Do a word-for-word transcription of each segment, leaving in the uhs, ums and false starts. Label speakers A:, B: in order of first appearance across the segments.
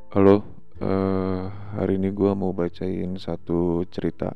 A: Halo, eh hari ini gue mau bacain satu cerita.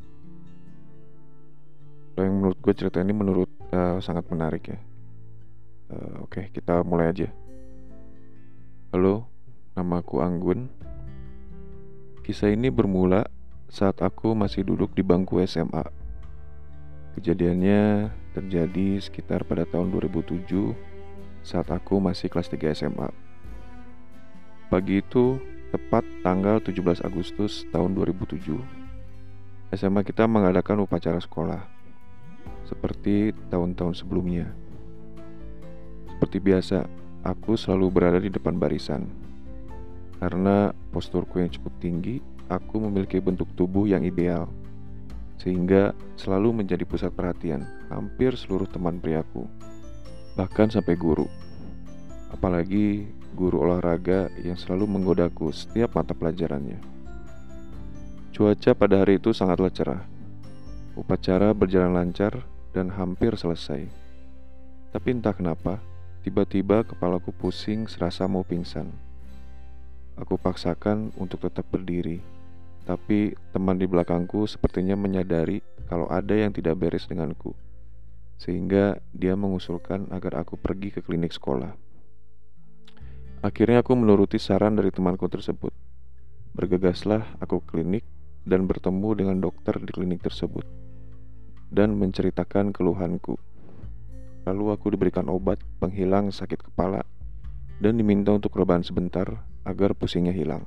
A: Yang menurut gue cerita ini menurut eh, sangat menarik ya. Eh, oke, kita mulai aja. Halo, namaku Anggun. Kisah ini bermula saat aku masih duduk di bangku S M A. Kejadiannya terjadi sekitar pada tahun dua ribu tujuh saat aku masih kelas tiga S M A. Pagi itu, tepat tanggal tujuh belas Agustus tahun dua ribu tujuh, S M A kita mengadakan upacara sekolah seperti tahun-tahun sebelumnya. Seperti biasa, aku selalu berada di depan barisan. Karena posturku yang cukup tinggi, aku memiliki bentuk tubuh yang ideal, sehingga selalu menjadi pusat perhatian hampir seluruh teman priaku, bahkan sampai guru. Apalagi guru olahraga yang selalu menggodaku setiap mata pelajarannya. Cuaca pada hari itu sangatlah cerah. Upacara berjalan lancar dan hampir selesai. Tapi entah kenapa, tiba-tiba kepalaku pusing serasa mau pingsan. Aku paksakan untuk tetap berdiri, tapi teman di belakangku sepertinya menyadari kalau ada yang tidak beres denganku, sehingga dia mengusulkan agar aku pergi ke klinik sekolah. Akhirnya aku menuruti saran dari temanku tersebut. Bergegaslah aku ke klinik dan bertemu dengan dokter di klinik tersebut dan menceritakan keluhanku. Lalu aku diberikan obat penghilang sakit kepala dan diminta untuk rebahan sebentar agar pusingnya hilang.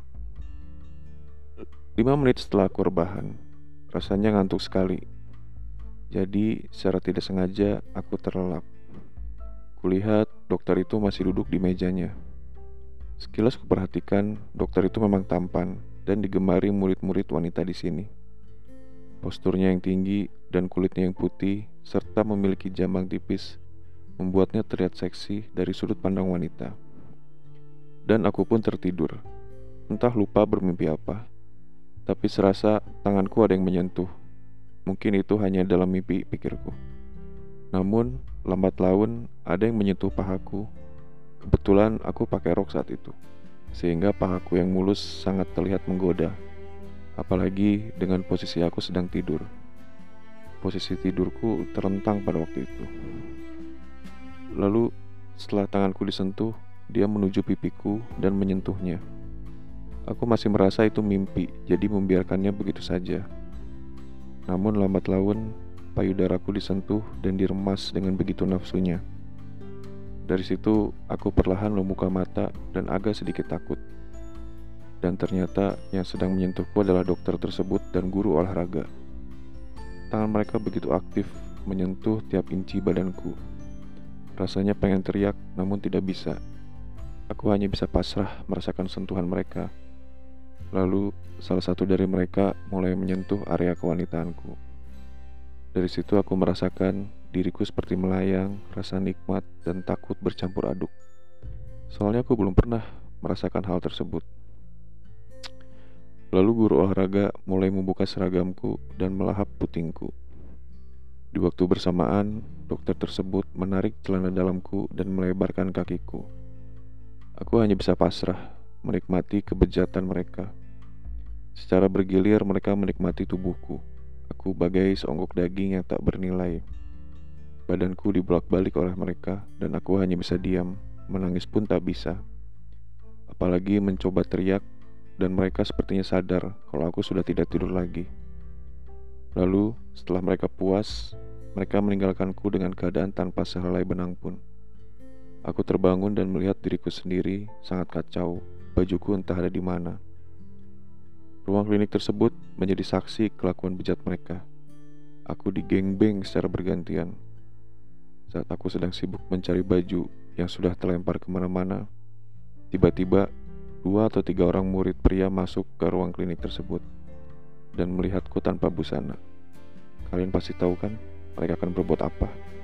A: Lima menit setelah aku rebahan, rasanya ngantuk sekali. Jadi secara tidak sengaja aku terlelap. Kulihat dokter itu masih duduk di mejanya. Sekilas kuperhatikan, dokter itu memang tampan dan digemari murid-murid wanita di sini. Posturnya yang tinggi dan kulitnya yang putih serta memiliki jambang tipis membuatnya terlihat seksi dari sudut pandang wanita. Dan aku pun tertidur. Entah lupa bermimpi apa, tapi serasa tanganku ada yang menyentuh. Mungkin itu hanya dalam mimpi, pikirku. Namun, lambat laun ada yang menyentuh pahaku. Kebetulan aku pakai rok saat itu, sehingga pahaku yang mulus sangat terlihat menggoda. Apalagi dengan posisi aku sedang tidur. Posisi tidurku terlentang pada waktu itu. Lalu, setelah tanganku disentuh, dia menuju pipiku dan menyentuhnya. Aku masih merasa itu mimpi, jadi membiarkannya begitu saja. Namun lambat laun, payudaraku disentuh dan diremas dengan begitu nafsunya. Dari situ, aku perlahan membuka mata dan agak sedikit takut. Dan ternyata yang sedang menyentuhku adalah dokter tersebut dan guru olahraga. Tangan mereka begitu aktif menyentuh tiap inci badanku. Rasanya pengen teriak, namun tidak bisa. Aku hanya bisa pasrah merasakan sentuhan mereka. Lalu, salah satu dari mereka mulai menyentuh area kewanitaanku. Dari situ aku merasakan diriku seperti melayang, rasa nikmat dan takut bercampur aduk. Soalnya aku belum pernah merasakan hal tersebut. Lalu guru olahraga mulai membuka seragamku dan melahap putingku. Di waktu bersamaan, dokter tersebut menarik celana dalamku dan melebarkan kakiku. Aku hanya bisa pasrah, menikmati kebejatan mereka. Secara bergilir mereka menikmati tubuhku. Aku bagai seonggok daging yang tak bernilai. Badanku dibolak-balik oleh mereka dan aku hanya bisa diam, menangis pun tak bisa. Apalagi mencoba teriak dan mereka sepertinya sadar kalau aku sudah tidak tidur lagi. Lalu setelah mereka puas, mereka meninggalkanku dengan keadaan tanpa sehelai benang pun. Aku terbangun dan melihat diriku sendiri sangat kacau. Bajuku entah ada di mana. Ruang klinik tersebut menjadi saksi kelakuan bejat mereka. Aku digengbeng secara bergantian. Saat aku sedang sibuk mencari baju yang sudah terlempar kemana-mana, tiba-tiba dua atau tiga orang murid pria masuk ke ruang klinik tersebut dan melihatku tanpa busana. Kalian pasti tahu kan mereka akan berbuat apa?